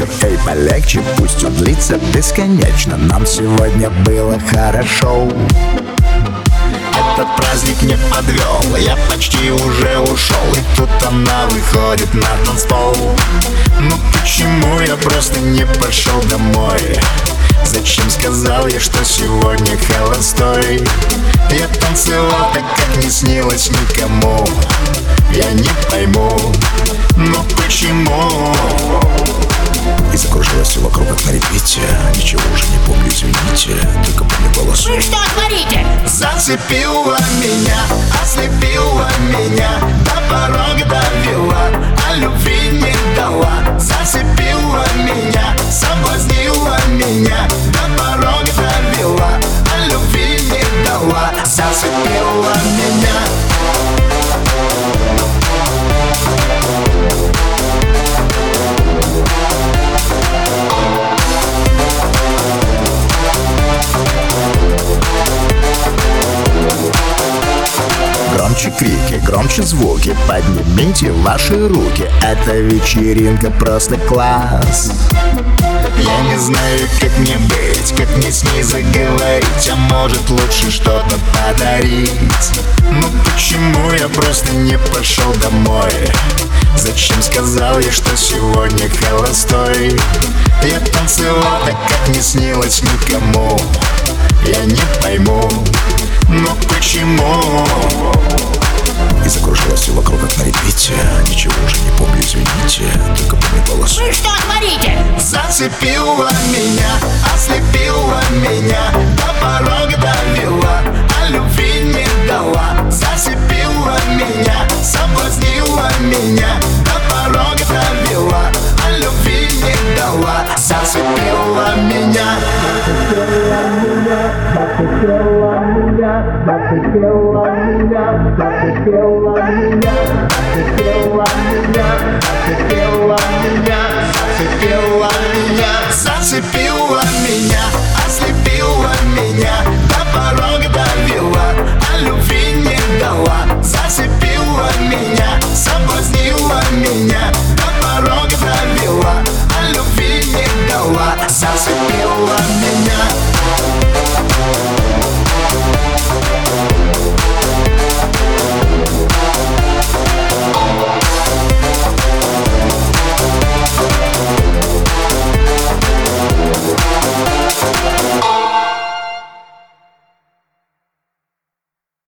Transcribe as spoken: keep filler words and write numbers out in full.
вечер, эй, полегче, пусть он длится бесконечно. Нам сегодня было хорошо. Этот праздник не подвел, я почти уже ушел. И тут она выходит на танцпол. Ну почему я просто не пошел домой? Зачем сказал я, что сегодня холостой? Я танцевал так, как не снилось никому. Я не пойму, но почему? И закружилось все вокруг, как на репите. Ничего уже не помню, извините, только помню голос. Вы что творите? Зацепила меня, ослепила меня, до порога довела, а любви не дала. Зацепила меня, соблазнила меня, до порога довела, а любви не дала. Зацепила меня. Громче крики, громче звуки, поднимите ваши руки. Эта вечеринка просто класс. Я не знаю, как мне быть, как мне с ней заговорить. А может лучше что-то подарить. Ну почему я просто не пошел домой? Зачем сказал я, что сегодня холостой? Я танцевал так, как не снилось никому. Я не пойму, но почему? И закружилось все вокруг, как на репите. Ничего уже не помню, извините, только помню голос. Вы что творите? Зацепила меня, ослепила меня, до порога довела, а любви не дала. Зацепила меня, соблазнила меня, до порога довела, а любви не дала. Зацепила меня. Зацепила меня, зацепила меня, зацепила меня, зацепила меня, зацепила меня, зацепила меня, зацепила меня, ослепила меня,